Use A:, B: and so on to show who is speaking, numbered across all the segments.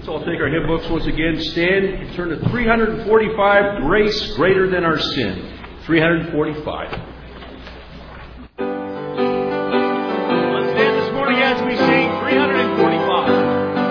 A: Let's all take our hymn books once again. Stand and turn to 345, Grace Greater Than Our Sin. 345. Let's stand this morning as we sing 345.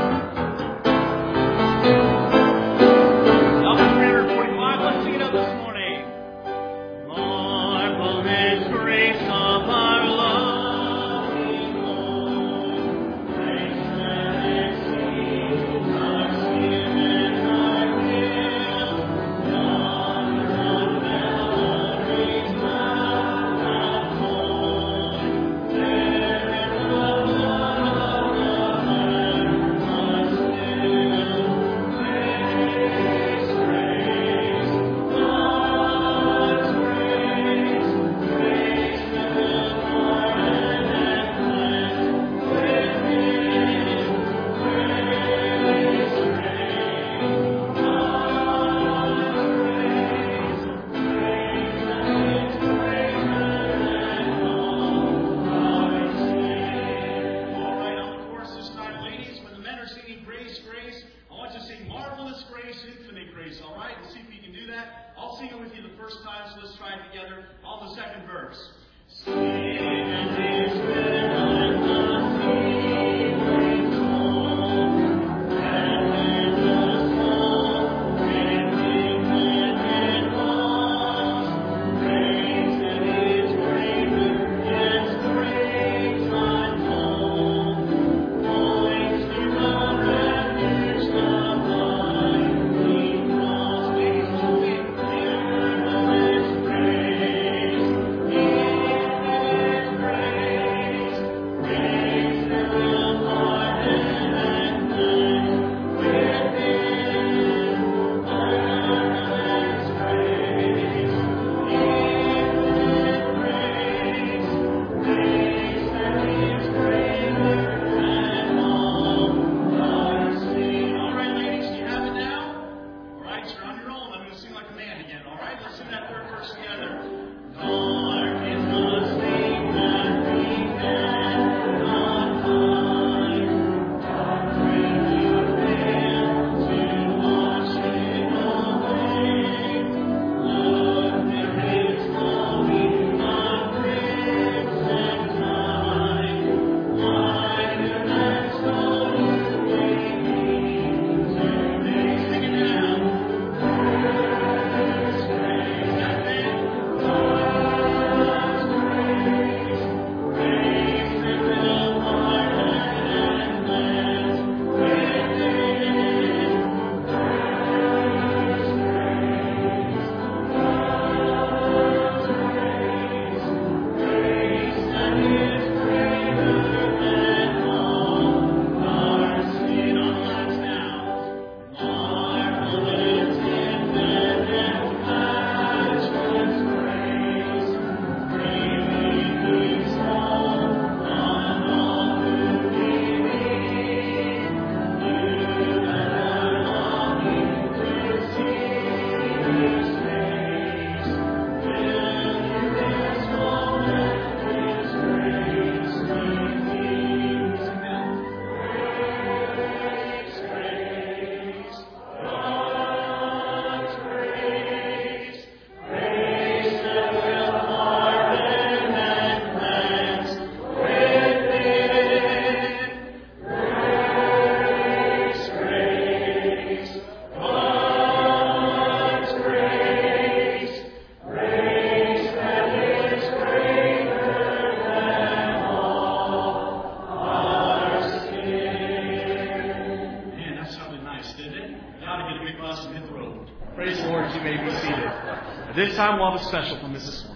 B: This time we'll have a special from Mrs. Swan.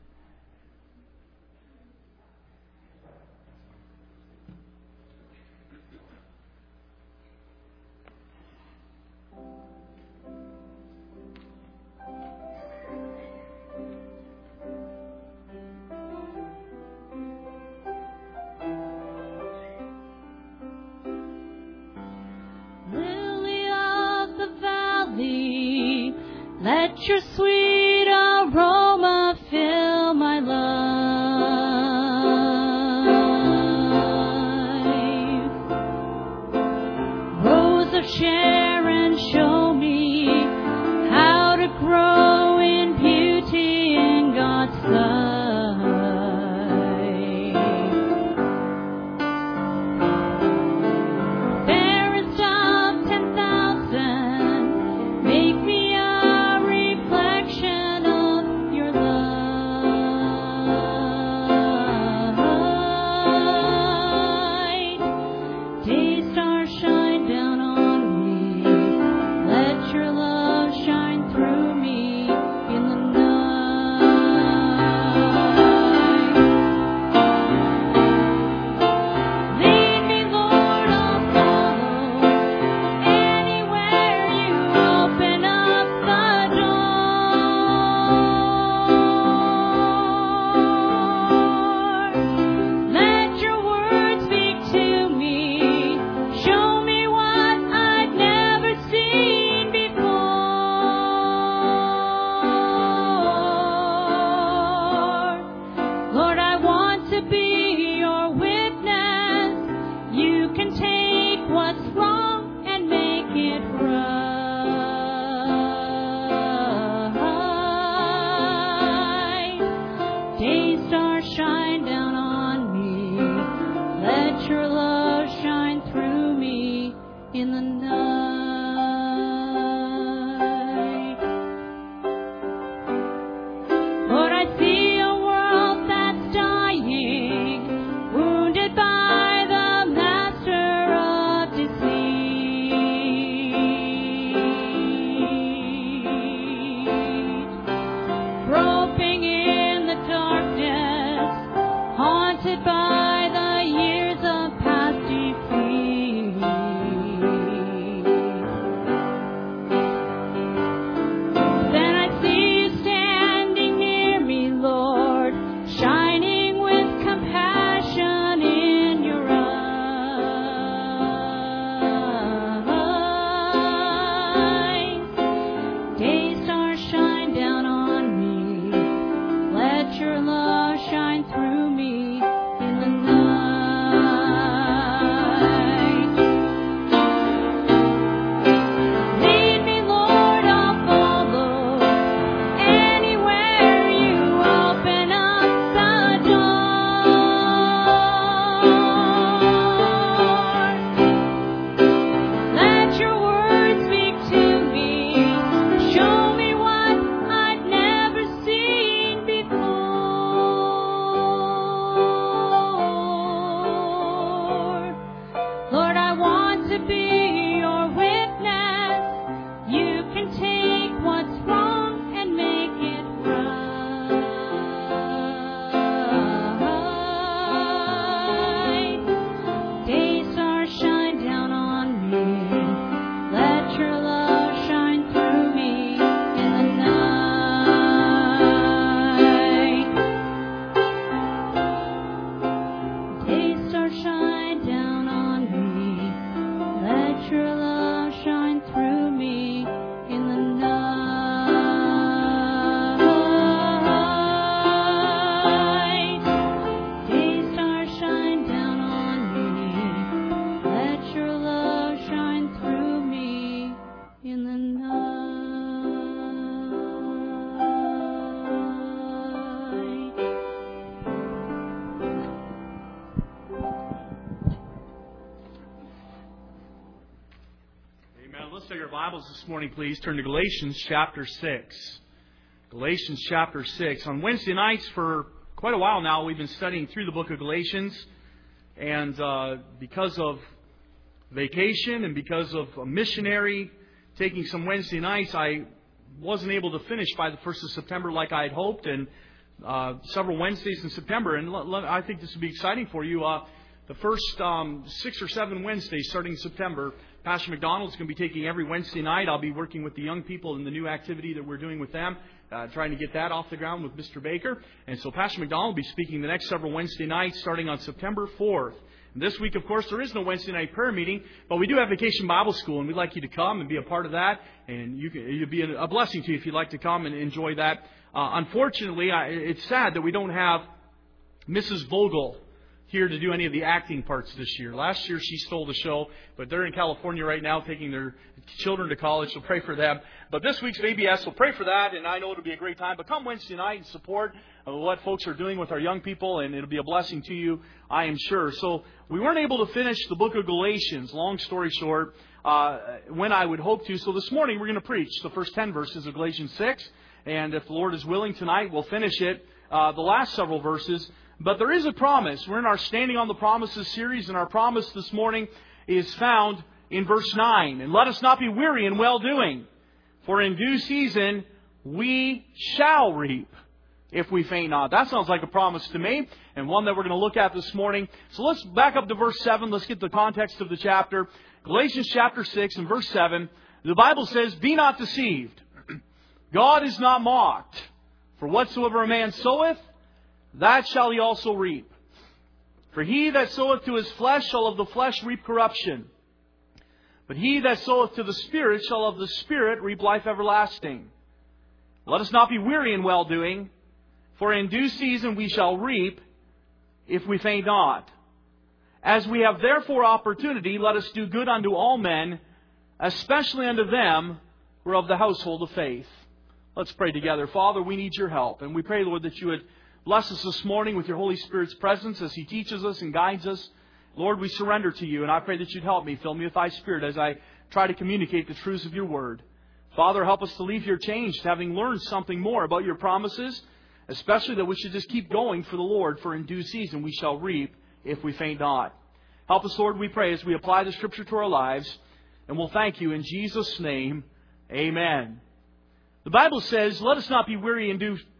C: Lily of the valley, let your sweet aroma fill my life. Rose of share and show me how to grow in beauty in God's sight. Fairest of 10,000, make me a reflection of your light. Day stars shine down on me. Let your love shine through me in the night. Lead me, Lord, I'll follow. Anywhere you open up the door. Let your word speak to me. Show me what I've never seen before. Lord, I want to be your witness. You can take what's wrong and make it right. Day stars shine down on me. Let your love shine through me in the night. Lord, I see a world that's dying, wounded by the master of deceit, groping in the darkness, haunted by the years of past defeat. Then I see you standing near me, Lord, shining with compassion in your eyes. Day stars shine down on me. Let your love shine through me in the night. Lead me, Lord, I'll follow. Anywhere you open up the door. Let your word speak to me. Show me what I've never seen before. Lord, I want to be your witness. You can take what's wrong and make it right. Day stars shine down on me. Let your love shine through me in the night. Day stars shine down on me. Let your love shine through me in the night. Day stars shine down on me. Let your love shine through me in the night.
B: Amen. Let's take our Bibles this morning, please. Turn to Galatians chapter 6. Galatians chapter 6. On Wednesday nights for quite a while now, we've been studying through the book of Galatians. And because of vacation and because of a missionary taking some Wednesday nights, I wasn't able to finish by the 1st of September like I had hoped. And several Wednesdays in September. And I think this will be exciting for you. The first 6 or 7 Wednesdays starting in September, Pastor McDonald's going to be taking every Wednesday night. I'll be working with the young people in the new activity that we're doing with them, trying to get that off the ground with Mr. Baker. And so Pastor McDonald will be speaking the next several Wednesday nights starting on September 4th. And this week, of course, there is no Wednesday night prayer meeting, but we do have Vacation Bible School, and we'd like you to come and be a part of that. And it'd be a blessing to you if you'd like to come and enjoy that. Unfortunately, it's sad that we don't have Mrs. Vogel here to do any of the acting parts this year. Last year she stole the show, but they're in California right now taking their children to college, so pray for them. But this week's VBS, so pray for that, and I know it'll be a great time. But come Wednesday night and support what folks are doing with our young people, and it'll be a blessing to you, I am sure. So we weren't able to finish the book of Galatians, long story short, when I would hope to. So this morning we're going to preach the first 10 verses of Galatians 6, and if the Lord is willing tonight, we'll finish it, the last several verses. But there is a promise. We're in our Standing on the Promises series, and our promise this morning is found in verse 9. And let us not be weary in well-doing, for in due season we shall reap if we faint not. That sounds like a promise to me, and one that we're going to look at this morning. So let's back up to verse 7. Let's get the context of the chapter. Galatians chapter 6 and verse 7. The Bible says, "Be not deceived. God is not mocked. For whatsoever a man soweth, that shall he also reap. For he that soweth to his flesh shall of the flesh reap corruption. But he that soweth to the Spirit shall of the Spirit reap life everlasting. Let us not be weary in well-doing, for in due season we shall reap if we faint not. As we have therefore opportunity, let us do good unto all men, especially unto them who are of the household of faith." Let's pray together. Father, we need your help, and we pray, Lord, that you would bless us this morning with your Holy Spirit's presence as He teaches us and guides us. Lord, we surrender to you, and I pray that you'd help me. Fill me with thy Spirit as I try to communicate the truths of your word. Father, help us to leave here changed, having learned something more about your promises, especially that we should just keep going for the Lord, for in due season we shall reap if we faint not. Help us, Lord, we pray, as we apply the Scripture to our lives, and we'll thank you in Jesus' name. Amen. The Bible says, "Let us not be weary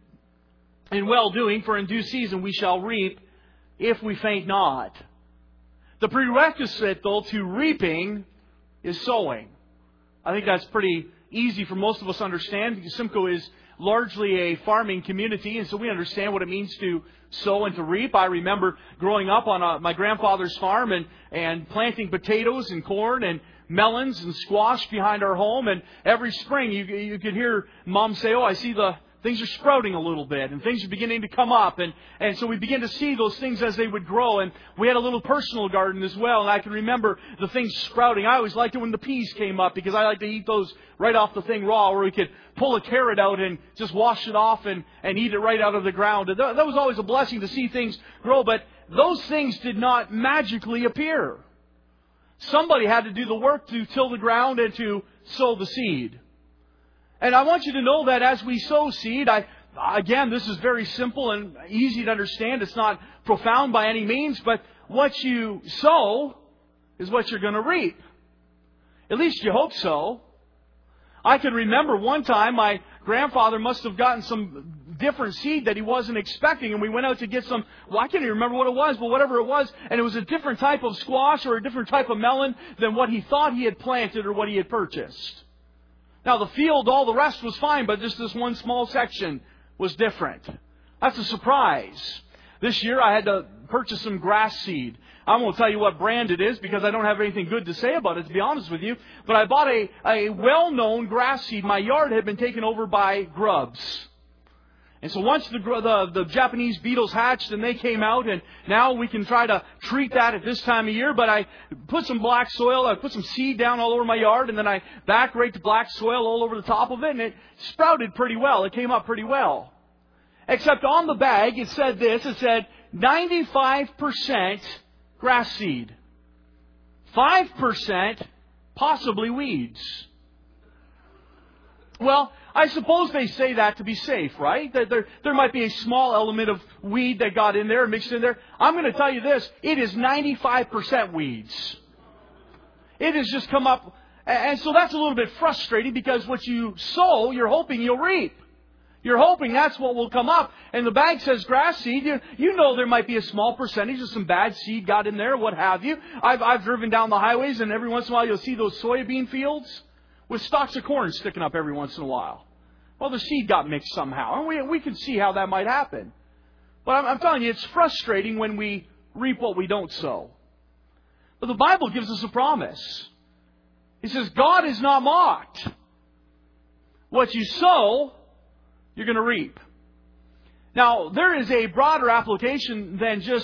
B: in well-doing, for in due season we shall reap if we faint not." The prerequisite, though, to reaping is sowing. I think that's pretty easy for most of us to understand, because Simcoe is largely a farming community, and so we understand what it means to sow and to reap. I remember growing up on my grandfather's farm and planting potatoes and corn and melons and squash behind our home, and every spring you could hear Mom say, "Oh, I see the things are sprouting a little bit, and things are beginning to come up." And so we begin to see those things as they would grow. And we had a little personal garden as well, and I can remember the things sprouting. I always liked it when the peas came up, because I like to eat those right off the thing raw, where we could pull a carrot out and just wash it off and eat it right out of the ground. And that was always a blessing to see things grow, but those things did not magically appear. Somebody had to do the work to till the ground and to sow the seed. And I want you to know that as we sow seed, again, this is very simple and easy to understand. It's not profound by any means, but what you sow is what you're going to reap. At least you hope so. I can remember one time my grandfather must have gotten some different seed that he wasn't expecting, and we went out to get some, I can't even remember what it was, but whatever it was, and it was a different type of squash or a different type of melon than what he thought he had planted or what he had purchased. Now, the field, all the rest was fine, but just this one small section was different. That's a surprise. This year, I had to purchase some grass seed. I won't tell you what brand it is, because I don't have anything good to say about it, to be honest with you. But I bought a well-known grass seed. My yard had been taken over by grubs. And so once the Japanese beetles hatched and they came out, and now we can try to treat that at this time of year. But I put some black soil, I put some seed down all over my yard, and then I back raked black soil all over the top of it, and it sprouted pretty well. It came up pretty well. Except on the bag, it said this, it said 95% grass seed. 5% possibly weeds. Well, I suppose they say that to be safe, right? That there might be a small element of weed that got in there and mixed in there. I'm going to tell you this, it is 95% weeds. It has just come up, and so that's a little bit frustrating, because what you sow, you're hoping you'll reap. You're hoping that's what will come up. And the bag says grass seed. You know there might be a small percentage of some bad seed got in there, what have you. I've driven down the highways, and every once in a while you'll see those soybean fields with stalks of corn sticking up every once in a while. Well, the seed got mixed somehow, and we can see how that might happen. But I'm telling you, it's frustrating when we reap what we don't sow. But the Bible gives us a promise. It says, God is not mocked. What you sow, you're going to reap. Now, there is a broader application than just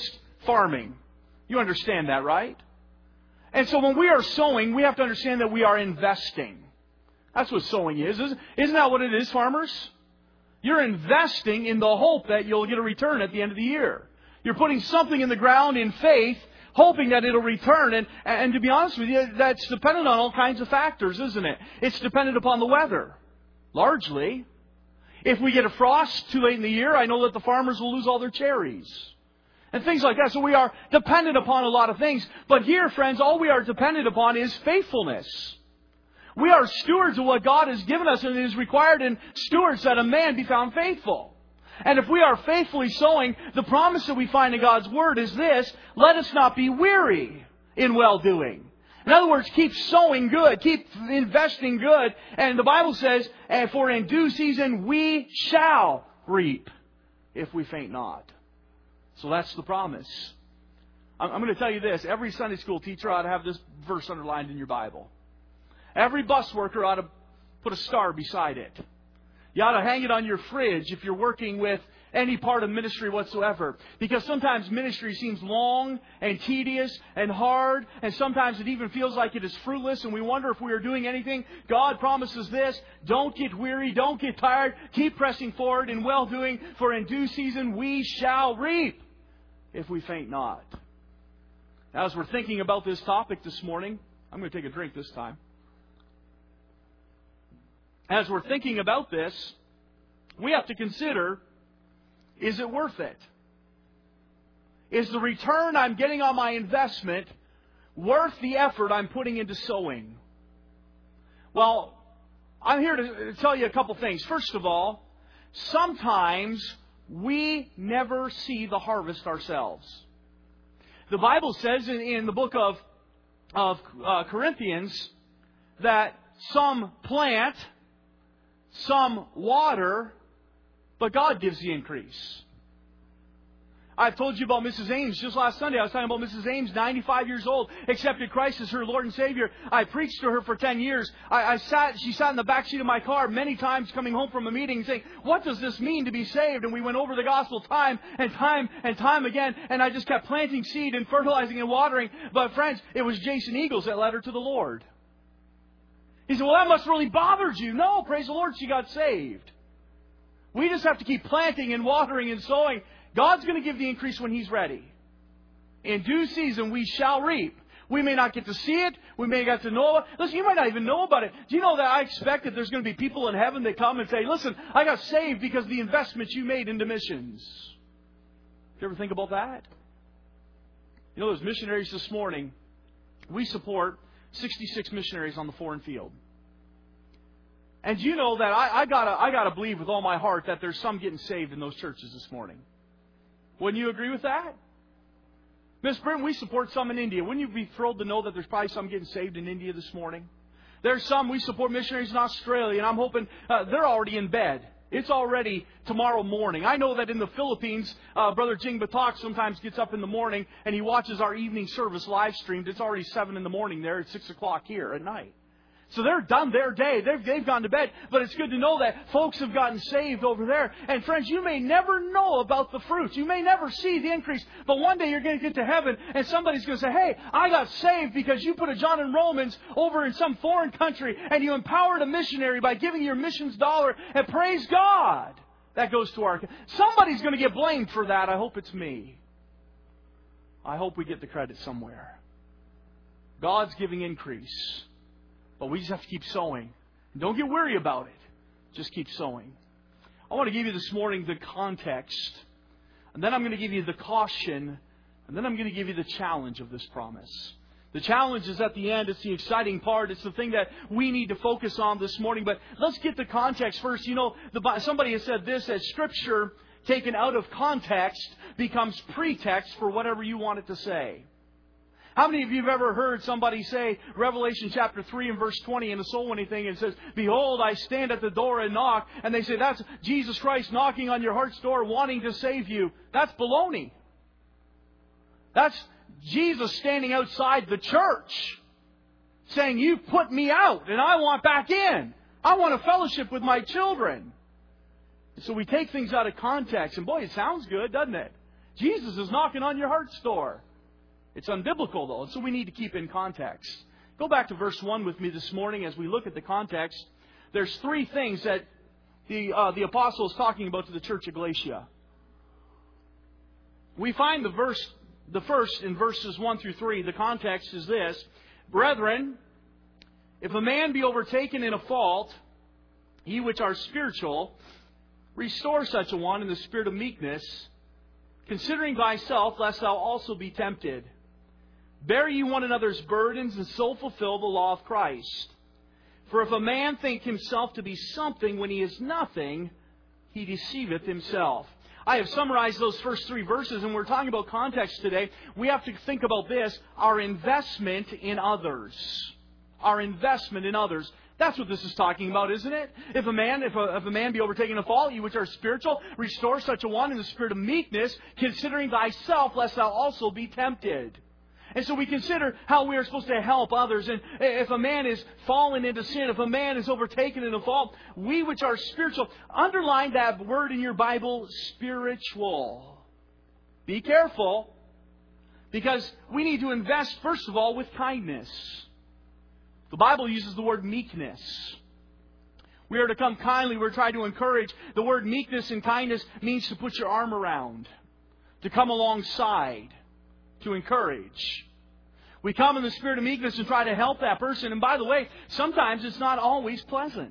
B: farming. You understand that, right? And so when we are sowing, we have to understand that we are investing. That's what sowing is. Isn't that what it is, farmers? You're investing in the hope that you'll get a return at the end of the year. You're putting something in the ground in faith, hoping that it'll return. And to be honest with you, that's dependent on all kinds of factors, isn't it? It's dependent upon the weather, largely. If we get a frost too late in the year, I know that the farmers will lose all their cherries. And things like that. So we are dependent upon a lot of things. But here, friends, all we are dependent upon is faithfulness. We are stewards of what God has given us, and it is required in stewards that a man be found faithful. And if we are faithfully sowing, the promise that we find in God's Word is this: let us not be weary in well-doing. In other words, keep sowing good, keep investing good. And the Bible says, for in due season we shall reap if we faint not. So that's the promise. I'm going to tell you this. Every Sunday school teacher ought to have this verse underlined in your Bible. Every bus worker ought to put a star beside it. You ought to hang it on your fridge if you're working with any part of ministry whatsoever. Because sometimes ministry seems long and tedious and hard, and sometimes it even feels like it is fruitless, and we wonder if we are doing anything. God promises this: don't get weary, don't get tired, keep pressing forward in well-doing, for in due season we shall reap if we faint not. Now, as we're thinking about this topic this morning, I'm going to take a drink this time. As we're thinking about this, we have to consider, is it worth it? Is the return I'm getting on my investment worth the effort I'm putting into sowing? Well, I'm here to tell you a couple things. First of all, sometimes we never see the harvest ourselves. The Bible says in the book of Corinthians that some plant, some water, but God gives the increase. I've told you about Mrs. Ames. Just last Sunday I was talking about Mrs. Ames, 95 years old, accepted Christ as her Lord and Savior. I preached to her for 10 years. She sat in the back seat of my car many times coming home from a meeting saying, what does this mean to be saved? And we went over the gospel time and time again. And I just kept planting seed and fertilizing and watering. But friends, it was Jason Eagles that led her to the Lord. He said, well, that must really bothered you. No, praise the Lord, she got saved. We just have to keep planting and watering and sowing. God's going to give the increase when He's ready. In due season, we shall reap. We may not get to see it. We may get to know it. Listen, you might not even know about it. Do you know that I expect that there's going to be people in heaven that come and say, listen, I got saved because of the investment you made into missions. Did you ever think about that? You know, those missionaries this morning, we support 66 missionaries on the foreign field. And you know that I gotta believe with all my heart that there's some getting saved in those churches this morning. Wouldn't you agree with that? Miss Britton, we support some in India. Wouldn't you be thrilled to know that there's probably some getting saved in India this morning? There's some, we support missionaries in Australia, and I'm hoping they're already in bed. It's already tomorrow morning. I know that in the Philippines, Brother Jing Batak sometimes gets up in the morning and he watches our evening service live streamed. It's already 7 in the morning there. It's 6 o'clock here at night. So they're done their day. They've gone to bed. But it's good to know that folks have gotten saved over there. And friends, you may never know about the fruits. You may never see the increase. But one day you're going to get to heaven and somebody's going to say, hey, I got saved because you put a John and Romans over in some foreign country and you empowered a missionary by giving your missions dollar. And praise God. That goes to our... Somebody's going to get blamed for that. I hope it's me. I hope we get the credit somewhere. God's giving increase. But we just have to keep sowing. And don't get weary about it. Just keep sowing. I want to give you this morning the context. And then I'm going to give you the caution. And then I'm going to give you the challenge of this promise. The challenge is at the end. It's the exciting part. It's the thing that we need to focus on this morning. But let's get the context first. You know, somebody has said this, that Scripture taken out of context becomes pretext for whatever you want it to say. How many of you have ever heard somebody say, Revelation chapter 3 and verse 20 in the soul winning thing, it says, behold, I stand at the door and knock. And they say, that's Jesus Christ knocking on your heart's door wanting to save you. That's baloney. That's Jesus standing outside the church saying, you put me out and I want back in. I want a fellowship with my children. So we take things out of context. And boy, it sounds good, doesn't it? Jesus is knocking on your heart's door. It's unbiblical, though, and so we need to keep in context. Go back to verse 1 with me this morning as we look at the context. There's three things that the apostle is talking about to the church of Galatia. We find the first in verses 1 through 3. The context is this: Brethren, if a man be overtaken in a fault, ye which are spiritual, restore such a one in the spirit of meekness, considering thyself, lest thou also be tempted. Bear ye one another's burdens, and so fulfill the law of Christ. For if a man think himself to be something when he is nothing, he deceiveth himself. I have summarized those first three verses, and we're talking about context today. We have to think about this: our investment in others. Our investment in others. That's what this is talking about, isn't it? If a man be overtaken in a fault, ye which are spiritual, restore such a one in the spirit of meekness, considering thyself, lest thou also be tempted. And so we consider how we are supposed to help others. And if a man is fallen into sin, if a man is overtaken in a fault, we which are spiritual, underline that word in your Bible, spiritual. Be careful, because we need to invest, first of all, with kindness. The Bible uses the word meekness. We are to come kindly. We're trying to encourage. The word meekness and kindness means to put your arm around, to come alongside, to encourage. We come in the spirit of meekness and try to help that person. And by the way, sometimes it's not always pleasant.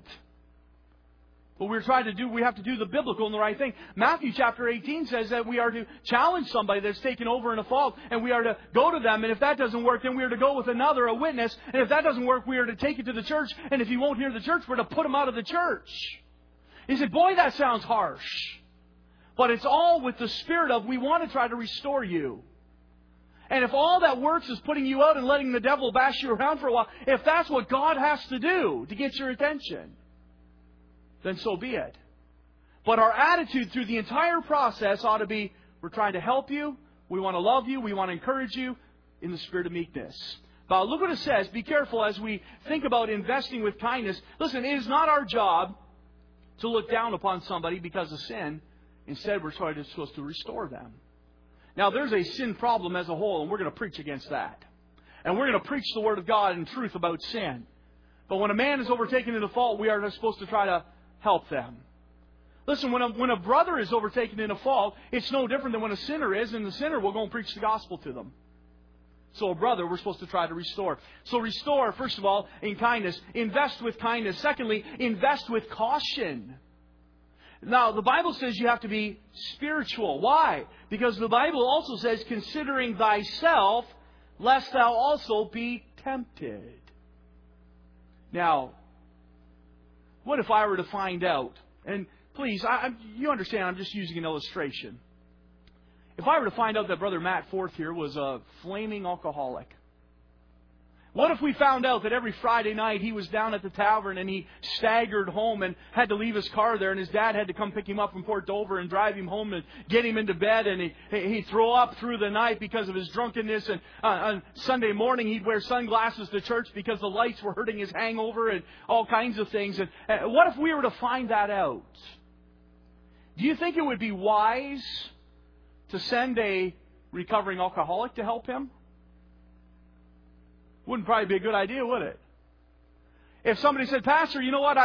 B: But we have to do the biblical and the right thing. Matthew chapter 18 says that we are to challenge somebody that's taken over in a fault, and we are to go to them. And if that doesn't work, then we are to go with another, a witness. And if that doesn't work, we are to take it to the church. And if he won't hear the church, we're to put him out of the church. You say, boy, that sounds harsh. But it's all with the spirit of, we want to try to restore you. And if all that works is putting you out and letting the devil bash you around for a while, if that's what God has to do to get your attention, then so be it. But our attitude through the entire process ought to be, we're trying to help you, we want to love you, we want to encourage you in the spirit of meekness. Now look what it says. Be careful as we think about investing with kindness. Listen, it is not our job to look down upon somebody because of sin. Instead, we're supposed to restore them. Now, there's a sin problem as a whole, and we're going to preach against that. And we're going to preach the Word of God and truth about sin. But when a man is overtaken in a fault, we are supposed to try to help them. Listen, when a brother is overtaken in a fault, it's no different than when a sinner is, and the sinner will go and preach the gospel to them. So a brother, we're supposed to try to restore. So restore, first of all, in kindness. Invest with kindness. Secondly, invest with caution. Now, the Bible says you have to be spiritual. Why? Because the Bible also says, considering thyself, lest thou also be tempted. Now, what if I were to find out, and please, you understand, I'm just using an illustration. If I were to find out that Brother Matt Forth here was a flaming alcoholic, what if we found out that every Friday night he was down at the tavern and he staggered home and had to leave his car there, and his dad had to come pick him up from Port Dover and drive him home and get him into bed, and he'd throw up through the night because of his drunkenness, and on Sunday morning he'd wear sunglasses to church because the lights were hurting his hangover and all kinds of things. And what if we were to find that out? Do you think it would be wise to send a recovering alcoholic to help him? Wouldn't probably be a good idea, would it? If somebody said, Pastor, you know what,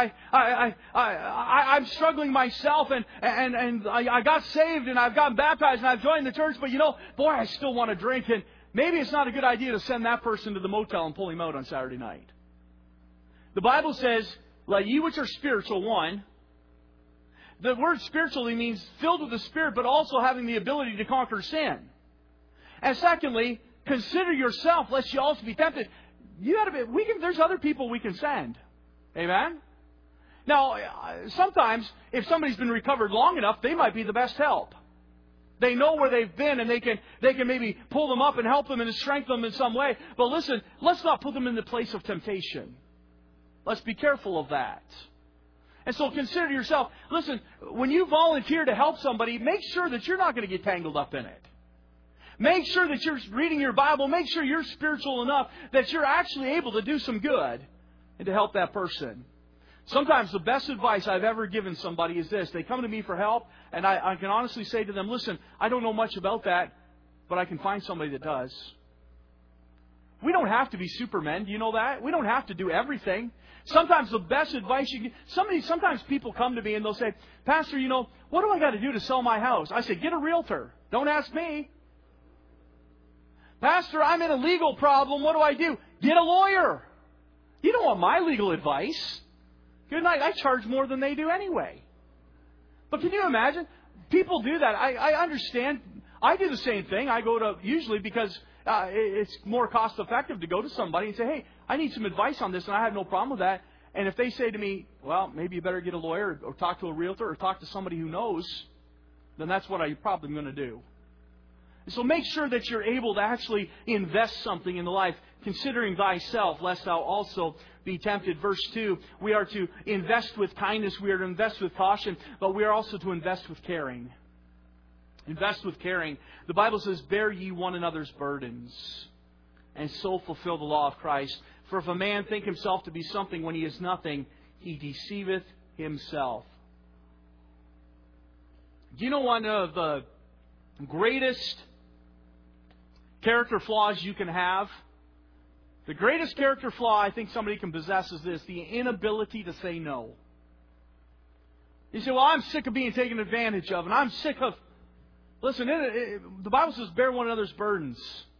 B: I'm struggling myself, and I got saved, and I've gotten baptized, and I've joined the church, but boy, I still want to drink, and maybe it's not a good idea to send that person to the motel and pull him out on Saturday night. The Bible says, let ye which are spiritual, one. The word spiritually means filled with the Spirit, but also having the ability to conquer sin. And secondly, consider yourself, lest you also be tempted. There's other people we can send. Amen? Now, sometimes, if somebody's been recovered long enough, they might be the best help. They know where they've been, and they can maybe pull them up and help them and strengthen them in some way. But listen, let's not put them in the place of temptation. Let's be careful of that. And so consider yourself. Listen, when you volunteer to help somebody, make sure that you're not going to get tangled up in it. Make sure that you're reading your Bible. Make sure you're spiritual enough that you're actually able to do some good and to help that person. Sometimes the best advice I've ever given somebody is this. They come to me for help, and I can honestly say to them, listen, I don't know much about that, but I can find somebody that does. We don't have to be supermen. Do you know that? We don't have to do everything. Sometimes the best advice you get... Sometimes people come to me and they'll say, Pastor, what do I got to do to sell my house? I say, get a realtor. Don't ask me. Pastor, I'm in a legal problem. What do I do? Get a lawyer. You don't want my legal advice. Good night. I charge more than they do anyway. But can you imagine? People do that. I understand. I do the same thing. I go to, usually because it's more cost effective to go to somebody and say, hey, I need some advice on this, and I have no problem with that. And if they say to me, well, maybe you better get a lawyer or talk to a realtor or talk to somebody who knows, then that's what I'm probably going to do. So make sure that you're able to actually invest something in the life, considering thyself, lest thou also be tempted. Verse 2, we are to invest with kindness, we are to invest with caution, but we are also to invest with caring. Invest with caring. The Bible says, bear ye one another's burdens, and so fulfill the law of Christ. For if a man think himself to be something when he is nothing, he deceiveth himself. Do you know one of the greatest character flaws you can have? The greatest character flaw I think somebody can possess is this: the inability to say no. You say, well, I'm sick of being taken advantage of, and I'm sick of... Listen, the Bible says, bear one another's burdens.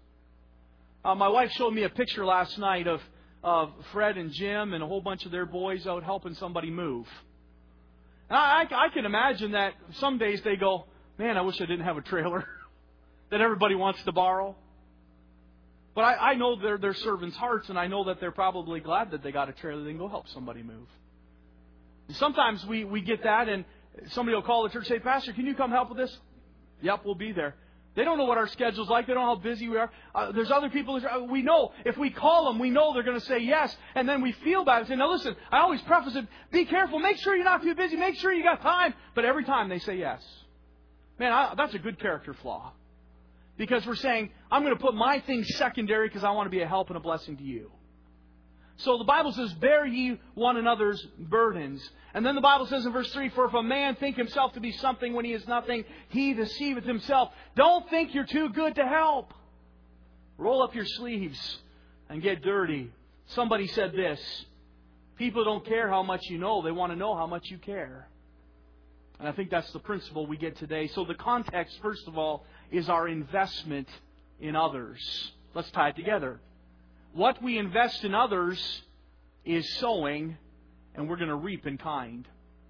B: My wife showed me a picture last night of Fred and Jim and a whole bunch of their boys out helping somebody move. And I can imagine that some days they go, man, I wish I didn't have a trailer that everybody wants to borrow. But I know their servants' hearts, and I know that they're probably glad that they got a trailer. They can go help somebody move. And sometimes we get that, and somebody will call the church and say, Pastor, can you come help with this? Yep, we'll be there. They don't know what our schedule's like. They don't know how busy we are. There's other people. We know. If we call them, we know they're going to say yes. And then we feel bad and say, now listen, I always preface it, be careful. Make sure you're not too busy. Make sure you got time. But every time they say yes. Man, that's a good character flaw. Because we're saying, I'm going to put my things secondary because I want to be a help and a blessing to you. So the Bible says, bear ye one another's burdens. And then the Bible says in verse 3, for if a man think himself to be something when he is nothing, he deceiveth himself. Don't think you're too good to help. Roll up your sleeves and get dirty. Somebody said this: people don't care how much you know, they want to know how much you care. And I think that's the principle we get today. So the context, first of all, is our investment in others. Let's tie it together. What we invest in others is sowing, and we're going to reap in kind.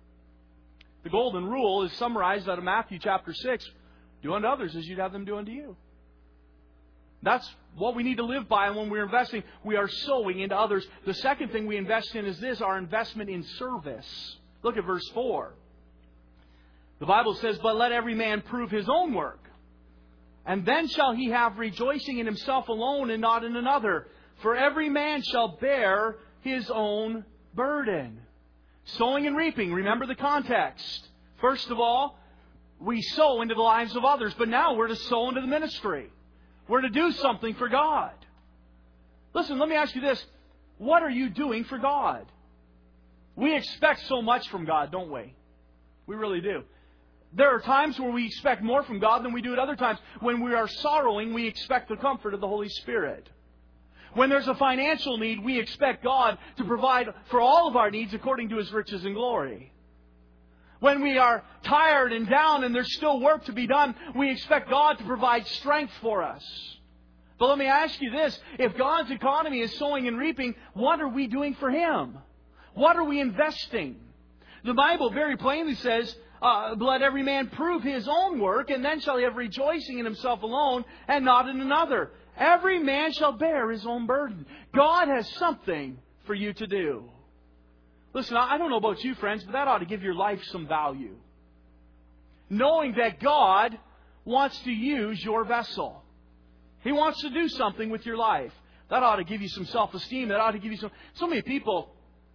B: The golden rule is summarized out of Matthew chapter 6. Do unto others as you'd have them do unto you. That's what we need to live by. And when we're investing, we are sowing into others. The second thing we invest in is this: our investment in service. Look at verse 4. The Bible says, but let every man prove his own work, and then shall he have rejoicing in himself alone and not in another. For every man shall bear his own burden. Sowing and reaping. Remember the context. First of all, we sow into the lives of others. But now we're to sow into the ministry. We're to do something for God. Listen, let me ask you this. What are you doing for God? We expect so much from God, don't we? We really do. There are times where we expect more from God than we do at other times. When we are sorrowing, we expect the comfort of the Holy Spirit. When there's a financial need, we expect God to provide for all of our needs according to His riches and glory. When we are tired and down and there's still work to be done, we expect God to provide strength for us. But let me ask you this. If God's economy is sowing and reaping, what are we doing for Him? What are we investing? The Bible very plainly says, let every man prove his own work, and then shall he have rejoicing in himself alone and not in another. Every man shall bear his own burden. God has something for you to do. Listen, I don't know about you, friends, but that ought to give your life some value. Knowing that God wants to use your vessel. He wants to do something with your life. That ought to give you some self-esteem. That ought to give you so many people.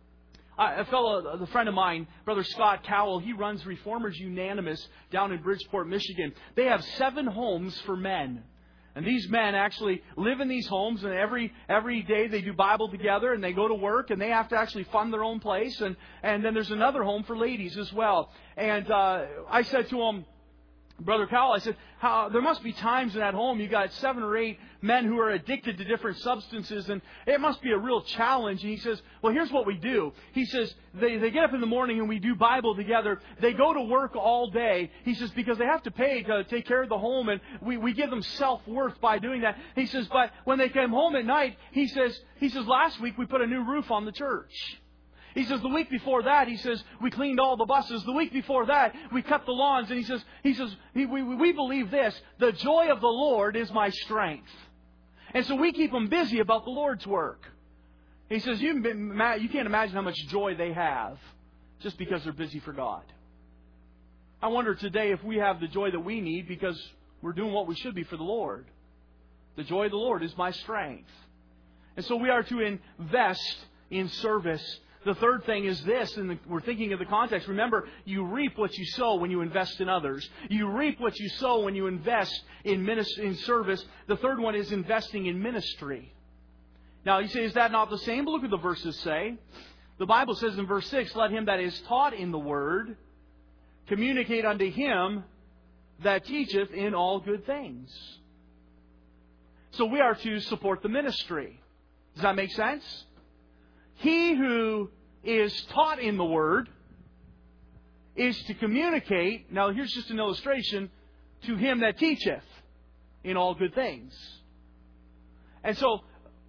B: A friend of mine, Brother Scott Cowell, he runs Reformers Unanimous down in Bridgeport, Michigan. They have 7 homes for men. And these men actually live in these homes, and every day they do Bible together, and they go to work, and they have to actually fund their own place. And then there's another home for ladies as well. And I said to him, Brother Cowell, I said, there must be times in that home you got 7 or 8 men who are addicted to different substances, and it must be a real challenge. And he says, well, here's what we do. He says, they get up in the morning and we do Bible together. They go to work all day. He says, because they have to pay to take care of the home, and we give them self-worth by doing that. He says, but when they came home at night, he says, last week we put a new roof on the church. He says, the week before that, he says, we cleaned all the buses. The week before that, we cut the lawns. And he says, we believe this, the joy of the Lord is my strength. And so we keep them busy about the Lord's work. He says, you can't imagine how much joy they have just because they're busy for God. I wonder today if we have the joy that we need because we're doing what we should be for the Lord. The joy of the Lord is my strength. And so we are to invest in service. The third thing is this, and we're thinking of the context. Remember, you reap what you sow when you invest in others. You reap what you sow when you invest in service. The third one is investing in ministry. Now, you say, is that not the same? But look what the verses say. The Bible says in verse 6, let him that is taught in the word communicate unto him that teacheth in all good things. So we are to support the ministry. Does that make sense? He who is taught in the Word is to communicate, now here's just an illustration, to him that teacheth in all good things. And so,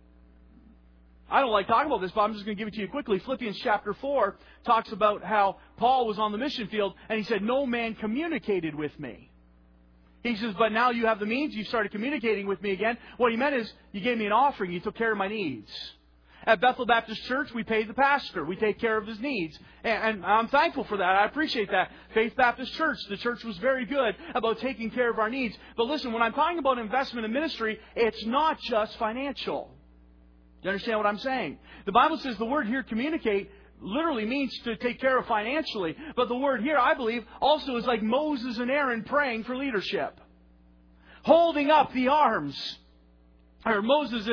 B: I don't like talking about this, but I'm just going to give it to you quickly. Philippians chapter 4 talks about how Paul was on the mission field, and he said, no man communicated with me. He says, but now you have the means, you started communicating with me again. What he meant is, you gave me an offering, you took care of my needs. At Bethel Baptist Church, we pay the pastor. We take care of his needs. And I'm thankful for that. I appreciate that. Faith Baptist Church, the church was very good about taking care of our needs. But listen, when I'm talking about investment in ministry, it's not just financial. Do you understand what I'm saying? The Bible says the word here, communicate, literally means to take care of financially. But the word here, I believe, also is like Moses and Aaron praying for leadership. Holding up the arms. Or Moses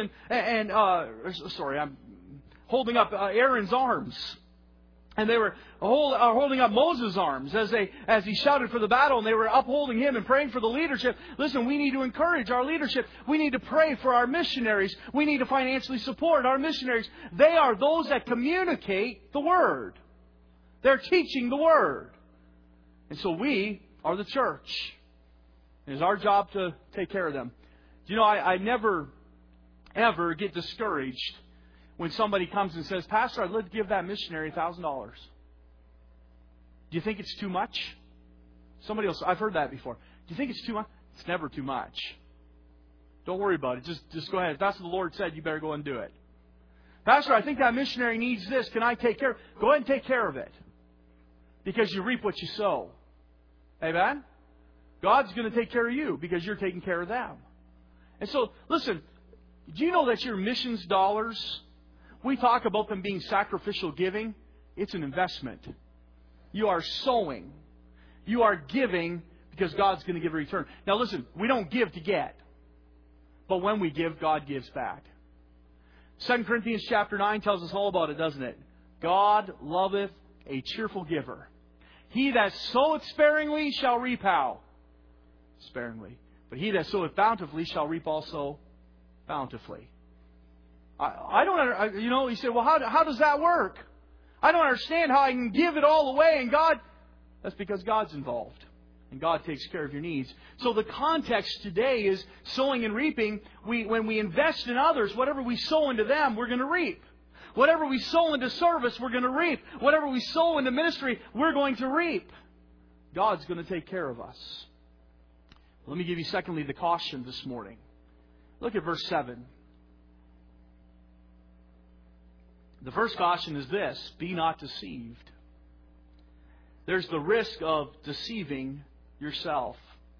B: I'm holding up Aaron's arms. And they were holding up Moses' arms as he shouted for the battle, and they were upholding him and praying for the leadership. Listen, we need to encourage our leadership. We need to pray for our missionaries. We need to financially support our missionaries. They are those that communicate the Word. They're teaching the Word. And so we are the church. It is our job to take care of them. Do you know, I never, ever get discouraged when somebody comes and says, Pastor, I'd love to give that missionary $1,000. Do you think it's too much? Somebody else, I've heard that before. Do you think it's too much? It's never too much. Don't worry about it. Just go ahead. If that's what the Lord said, you better go and do it. Pastor, I think that missionary needs this. Can I take care of it? Go ahead and take care of it. Because you reap what you sow. Amen? God's going to take care of you because you're taking care of them. And so, listen, do you know that your missions dollars, we talk about them being sacrificial giving. It's an investment. You are sowing. You are giving because God's going to give a return. Now listen, we don't give to get. But when we give, God gives back. 2 Corinthians chapter 9 tells us all about it, doesn't it? God loveth a cheerful giver. He that soweth sparingly shall reap how? Sparingly. But he that soweth bountifully shall reap also bountifully. I don't, you say, well, how does that work? I don't understand how I can give it all away and God... That's because God's involved. And God takes care of your needs. So the context today is sowing and reaping. When we invest in others, whatever we sow into them, we're going to reap. Whatever we sow into service, we're going to reap. Whatever we sow into ministry, we're going to reap. God's going to take care of us. Let me give you, secondly, the caution this morning. Look at verse 7. The first caution is this: be not deceived. There's the risk of deceiving yourself.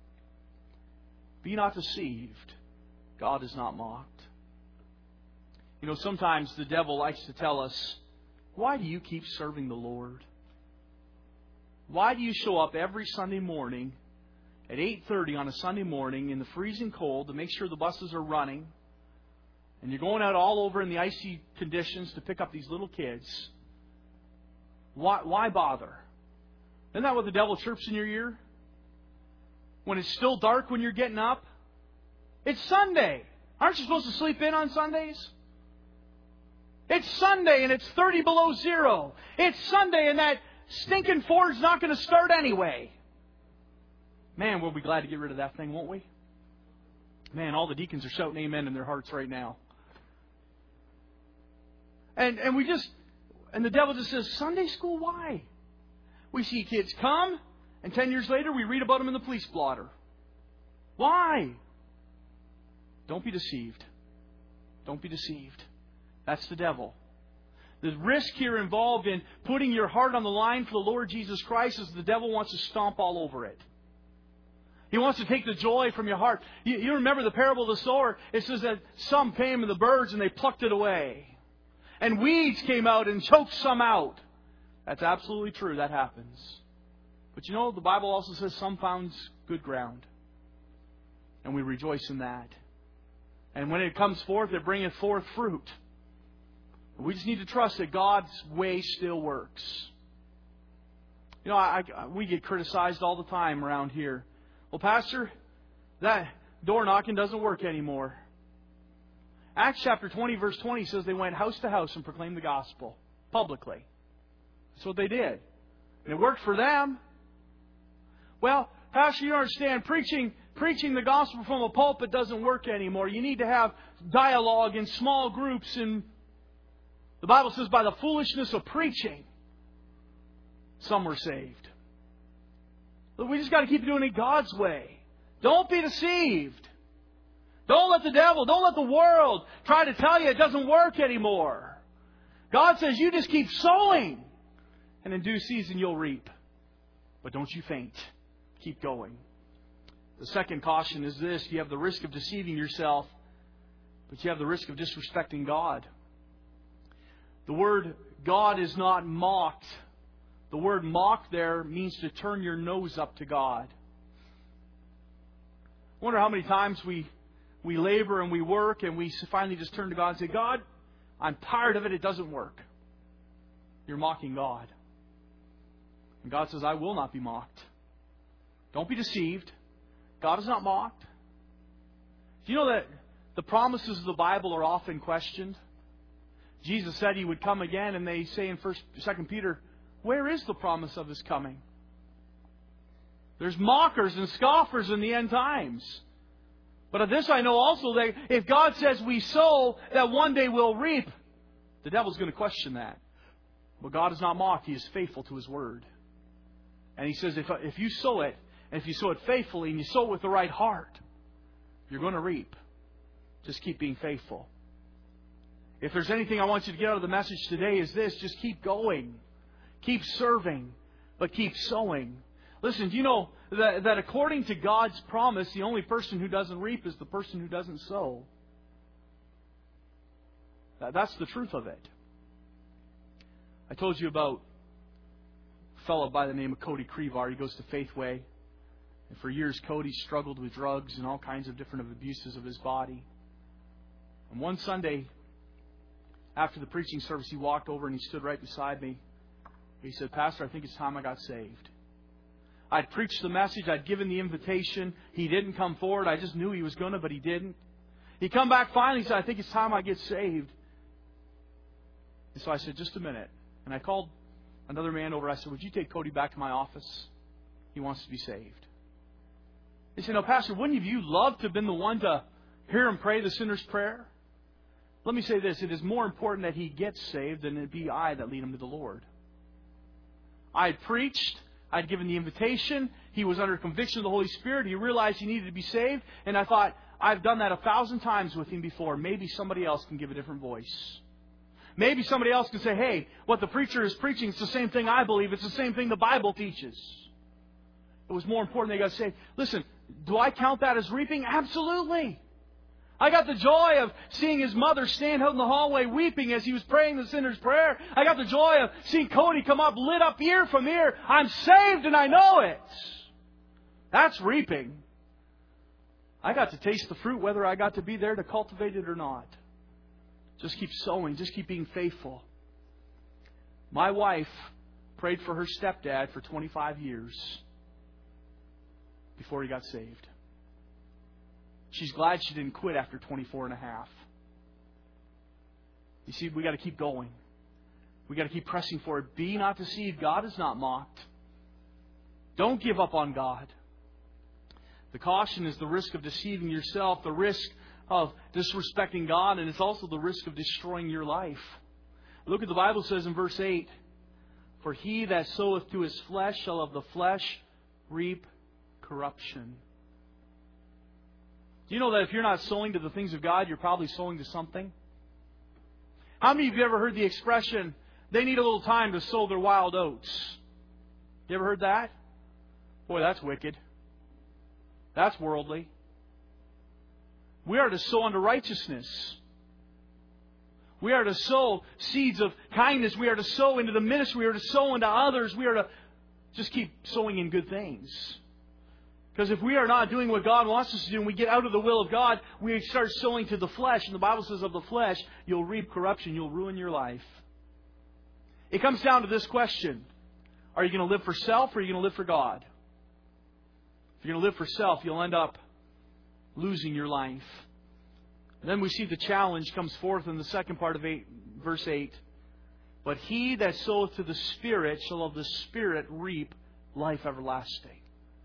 B: Be not deceived. God is not mocked. You know, sometimes the devil likes to tell us, why do you keep serving the Lord? Why do you show up every Sunday morning at 8:30 on a Sunday morning in the freezing cold to make sure the buses are running, and you're going out all over in the icy conditions to pick up these little kids. Why bother? Isn't that what the devil chirps in your ear? When it's still dark when you're getting up? It's Sunday. Aren't you supposed to sleep in on Sundays? It's Sunday and it's 30 below zero. It's Sunday and that stinking Ford's not going to start anyway. Man, we'll be glad to get rid of that thing, won't we? Man, all the deacons are shouting amen in their hearts right now. And the devil just says, Sunday school, why? We see kids come, and 10 years later we read about them in the police blotter. Why? Don't be deceived. Don't be deceived. That's the devil. The risk here involved in putting your heart on the line for the Lord Jesus Christ is the devil wants to stomp all over it. He wants to take the joy from your heart. You remember the parable of the sower? It says that some came and the birds and they plucked it away. And weeds came out and choked some out. That's absolutely true. That happens. But you know, the Bible also says some found good ground. And we rejoice in that. And when it comes forth, it bringeth forth fruit. We just need to trust that God's way still works. You know, we get criticized all the time around here. Well, Pastor, that door knocking doesn't work anymore. Acts chapter 20, verse 20 says they went house to house and proclaimed the gospel publicly. That's what they did. And it worked for them. Well, Pastor, you don't understand. Preaching the gospel from a pulpit doesn't work anymore. You need to have dialogue in small groups. And the Bible says by the foolishness of preaching, some were saved. But we just got to keep doing it God's way. Don't be deceived. Don't let the devil, don't let the world try to tell you it doesn't work anymore. God says you just keep sowing. And in due season you'll reap. But don't you faint. Keep going. The second caution is this. You have the risk of deceiving yourself, but you have the risk of disrespecting God. The word God is not mocked. The word mock there means to turn your nose up to God. I wonder how many times we labor and we work and we finally just turn to God and say, God, I'm tired of it. It doesn't work. You're mocking God. And God says, I will not be mocked. Don't be deceived. God is not mocked. Do you know that the promises of the Bible are often questioned? Jesus said He would come again, and they say in 2 Peter, where is the promise of His coming? There's mockers and scoffers in the end times. But of this I know also that if God says we sow, that one day we'll reap, the devil's going to question that. But God is not mocked. He is faithful to His word. And He says if you sow it, and if you sow it faithfully and you sow it with the right heart, you're going to reap. Just keep being faithful. If there's anything I want you to get out of the message today is this. Just keep going. Keep serving. But keep sowing. Listen, do you know that according to God's promise, the only person who doesn't reap is the person who doesn't sow? That's the truth of it. I told you about a fellow by the name of Cody Crevar. He goes to Faithway. And for years, Cody struggled with drugs and all kinds of different abuses of his body. And one Sunday, after the preaching service, he walked over and he stood right beside me. He said, Pastor, I think it's time I got saved. I'd preached the message. I'd given the invitation. He didn't come forward. I just knew he was going to, but he didn't. He come back finally and said, I think it's time I get saved. And so I said, just a minute. And I called another man over. I said, would you take Cody back to my office? He wants to be saved. He said, no, Pastor, wouldn't you love to have been the one to hear him pray the sinner's prayer? Let me say this. It is more important that he gets saved than it be I that lead him to the Lord. I had preached. I'd given the invitation. He was under conviction of the Holy Spirit. He realized he needed to be saved. And I thought, I've done that 1,000 times with him before. Maybe somebody else can give a different voice. Maybe somebody else can say, hey, what the preacher is preaching, it's the same thing I believe. It's the same thing the Bible teaches. It was more important they got to say, listen, do I count that as reaping? Absolutely. I got the joy of seeing his mother stand out in the hallway weeping as he was praying the sinner's prayer. I got the joy of seeing Cody come up lit up ear from ear. I'm saved and I know it. That's reaping. I got to taste the fruit whether I got to be there to cultivate it or not. Just keep sowing. Just keep being faithful. My wife prayed for her stepdad for 25 years before he got saved. She's glad she didn't quit after 24 and a half. You see, we got to keep going. We got to keep pressing forward. Be not deceived. God is not mocked. Don't give up on God. The caution is the risk of deceiving yourself, the risk of disrespecting God, and it's also the risk of destroying your life. Look at the Bible says in verse 8, "For he that soweth to his flesh shall of the flesh reap corruption." Do you know that if you're not sowing to the things of God, you're probably sowing to something? How many of you ever heard the expression, they need a little time to sow their wild oats? You ever heard that? Boy, that's wicked. That's worldly. We are to sow unto righteousness. We are to sow seeds of kindness. We are to sow into the ministry. We are to sow into others. We are to just keep sowing in good things. Because if we are not doing what God wants us to do and we get out of the will of God, we start sowing to the flesh. And the Bible says of the flesh, you'll reap corruption. You'll ruin your life. It comes down to this question. Are you going to live for self or are you going to live for God? If you're going to live for self, you'll end up losing your life. And then we see the challenge comes forth in the second part of verse 8. "But he that soweth to the Spirit shall of the Spirit reap life everlasting."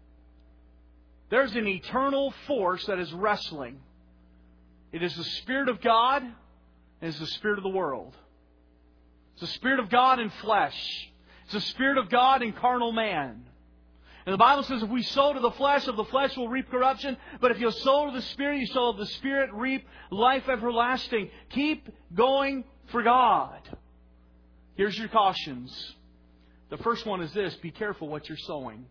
B: There's an eternal force that is wrestling. It is the Spirit of God and it is the Spirit of the world. It's the Spirit of God in flesh. It's the Spirit of God in carnal man. And the Bible says if we sow to the flesh, of the flesh will reap corruption. But if you sow to the Spirit, you shall of the Spirit reap life everlasting. Keep going for God. Here's your cautions. The first one is this: be careful what you're sowing.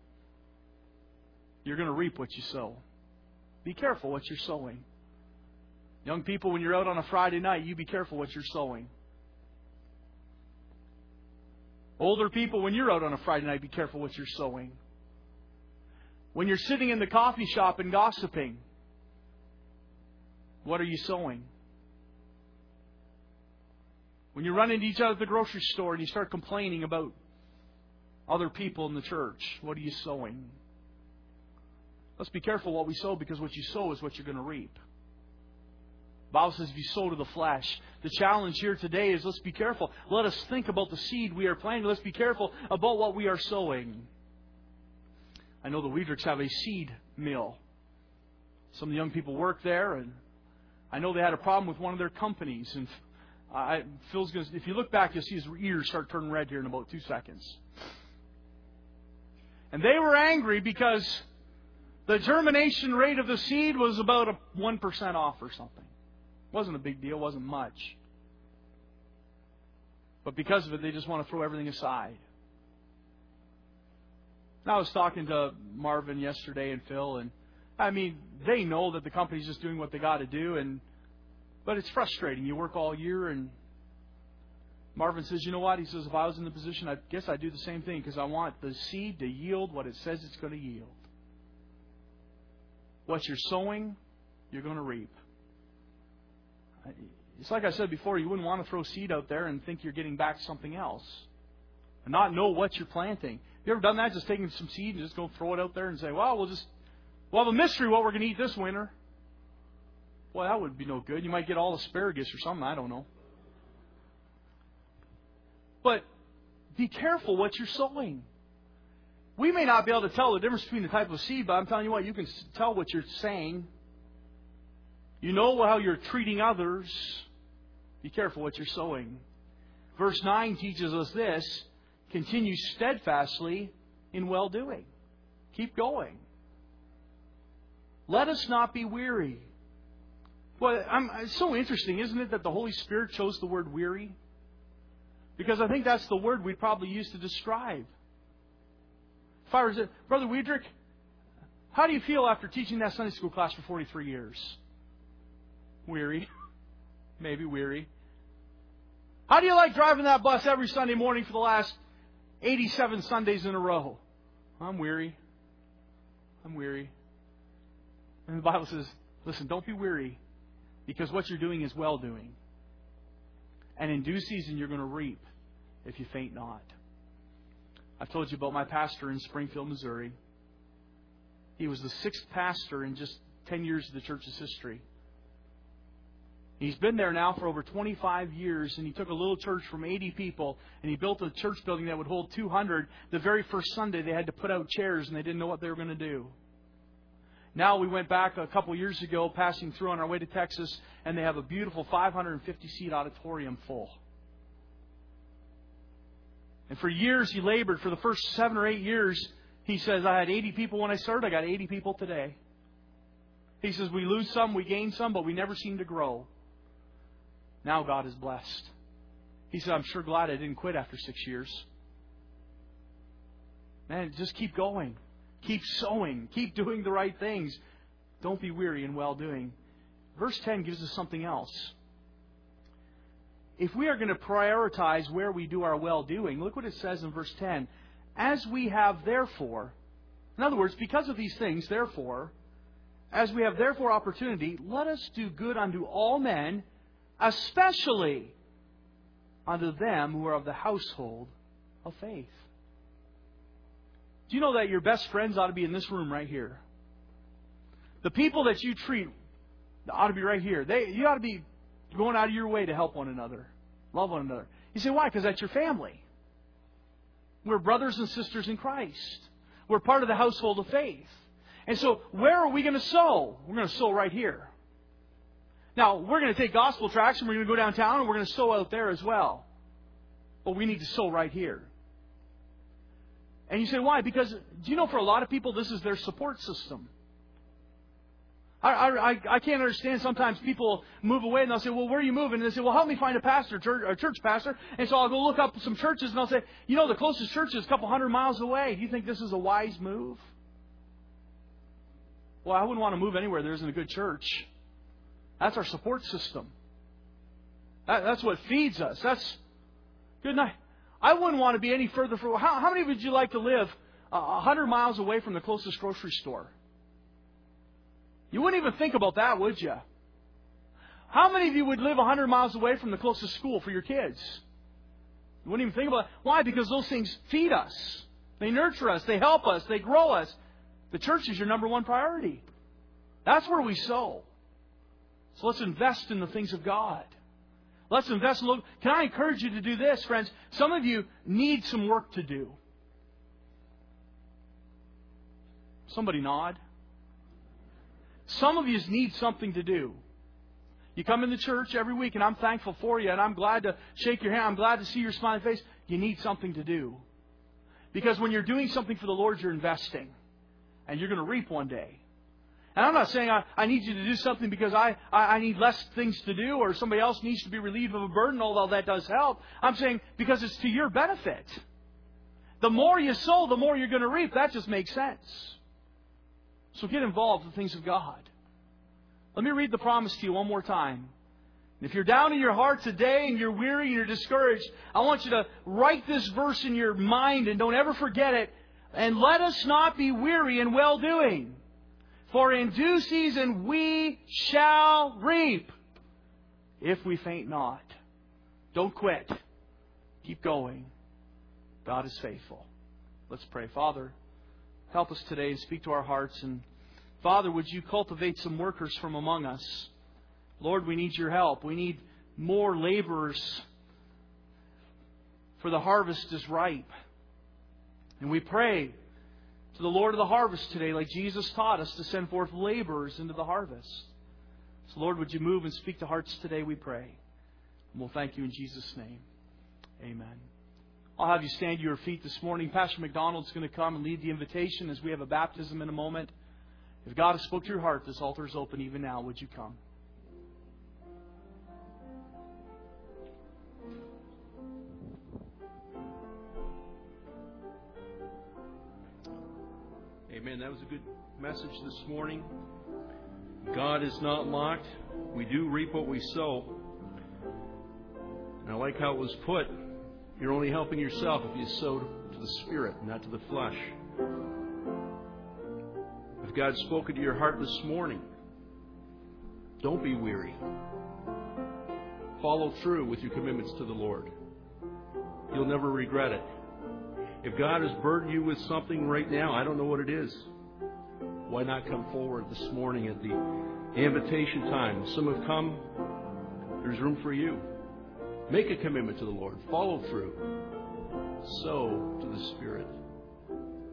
B: You're going to reap what you sow. Be careful what you're sowing. Young people, when you're out on a Friday night, you be careful what you're sowing. Older people, when you're out on a Friday night, be careful what you're sowing. When you're sitting in the coffee shop and gossiping, what are you sowing? When you run into each other at the grocery store and you start complaining about other people in the church, what are you sowing? Let's be careful what we sow, because what you sow is what you're going to reap. The Bible says if you sow to the flesh. The challenge here today is let's be careful. Let us think about the seed we are planting. Let's be careful about what we are sowing. I know the Weidrichs have a seed mill. Some of the young people work there, and I know they had a problem with one of their companies. And Phil's going to, if you look back, you'll see his ears start turning red here in about 2 seconds. And they were angry because the germination rate of the seed was about 1% off or something. It wasn't a big deal. It wasn't much. But because of it, they just want to throw everything aside. And I was talking to Marvin yesterday and Phil, and I mean, they know that the company's just doing what they got to do, but it's frustrating. You work all year, and Marvin says, you know what? He says, if I was in the position, I guess I'd do the same thing, because I want the seed to yield what it says it's going to yield. What you're sowing, you're going to reap. It's like I said before, you wouldn't want to throw seed out there and think you're getting back something else. And not know what you're planting. You ever done that? Just taking some seed and just go throw it out there and say, well, we'll have a mystery what we're going to eat this winter. Well, that would be no good. You might get all asparagus or something. I don't know. But be careful what you're sowing. We may not be able to tell the difference between the type of seed, but I'm telling you what, you can tell what you're saying. You know how you're treating others. Be careful what you're sowing. Verse 9 teaches us this: continue steadfastly in well-doing. Keep going. Let us not be weary. Well, it's so interesting, isn't it, that the Holy Spirit chose the word weary? Because I think that's the word we'd probably use to describe. If I was Brother Weidrich, how do you feel after teaching that Sunday school class for 43 years? Weary. Maybe weary. How do you like driving that bus every Sunday morning for the last 87 Sundays in a row? I'm weary. I'm weary. And the Bible says, listen, don't be weary, because what you're doing is well doing. And in due season you're going to reap if you faint not. I've told you about my pastor in Springfield, Missouri. He was the 6th pastor in just 10 years of the church's history. He's been there now for over 25 years, and he took a little church from 80 people, and he built a church building that would hold 200. The very first Sunday, they had to put out chairs, and they didn't know what they were going to do. Now we went back a couple years ago, passing through on our way to Texas, and they have a beautiful 550-seat auditorium full. And for years he labored. For the first 7 or 8 years, he says, I had 80 people when I started. I got 80 people today. He says, we lose some, we gain some, but we never seem to grow. Now God is blessed. He said, I'm sure glad I didn't quit after 6 years. Man, just keep going. Keep sowing. Keep doing the right things. Don't be weary in well-doing. Verse 10 gives us something else. If we are going to prioritize where we do our well-doing, look what it says in verse 10. As we have therefore, in other words, because of these things, therefore, as we have therefore opportunity, let us do good unto all men, especially unto them who are of the household of faith. Do you know that your best friends ought to be in this room right here? The people that you treat ought to be right here. You ought to be going out of your way to help one another, love one another. You say, why? Because that's your family. We're brothers and sisters in Christ. We're part of the household of faith. And so, where are we going to sow? We're going to sow right here. Now, we're going to take gospel tracts and we're going to go downtown and we're going to sow out there as well. But we need to sow right here. And you say, why? Because, do you know, for a lot of people, this is their support system. I can't understand. Sometimes people move away and they'll say, well, where are you moving? And they say, well, help me find a pastor, a church pastor. And so I'll go look up some churches and I'll say, you know, the closest church is a couple hundred miles away. Do you think this is a wise move? Well, I wouldn't want to move anywhere there isn't a good church. That's our support system. That's what feeds us. That's good night. I wouldn't want to be any further from... How many would you like to live 100 miles away from the closest grocery store? You wouldn't even think about that, would you? How many of you would live 100 miles away from the closest school for your kids? You wouldn't even think about it. Why? Because those things feed us. They nurture us. They help us. They grow us. The church is your number one priority. That's where we sow. So let's invest in the things of God. Let's invest in... Can I encourage you to do this, friends? Some of you need some work to do. Somebody nod. Some of you need something to do. You come into church every week, and I'm thankful for you, and I'm glad to shake your hand. I'm glad to see your smiling face. You need something to do. Because when you're doing something for the Lord, you're investing. And you're going to reap one day. And I'm not saying I need you to do something because I need less things to do or somebody else needs to be relieved of a burden, although that does help. I'm saying because it's to your benefit. The more you sow, the more you're going to reap. That just makes sense. So get involved in the things of God. Let me read the promise to you one more time. If you're down in your heart today and you're weary and you're discouraged, I want you to write this verse in your mind and don't ever forget it. And let us not be weary in well-doing. For in due season we shall reap if we faint not. Don't quit. Keep going. God is faithful. Let's pray. Father, help us today and speak to our hearts. And Father, would you cultivate some workers from among us? Lord, we need your help. We need more laborers, for the harvest is ripe. And we pray to the Lord of the harvest today, like Jesus taught us, to send forth laborers into the harvest. So Lord, would you move and speak to hearts today, we pray. And we'll thank you in Jesus' name. Amen. I'll have you stand to your feet this morning. Pastor McDonald's going to come and lead the invitation as we have a baptism in a moment. If God has spoke to your heart, this altar is open even now. Would you come?
A: Amen. That was a good message this morning. God is not mocked. We do reap what we sow. And I like how it was put. You're only helping yourself if you sow to the Spirit, not to the flesh. If God's spoken to your heart this morning, don't be weary. Follow through with your commitments to the Lord. You'll never regret it. If God has burdened you with something right now, I don't know what it is. Why not come forward this morning at the invitation time? Some have come. There's room for you. Make a commitment to the Lord. Follow through. Sow to the Spirit.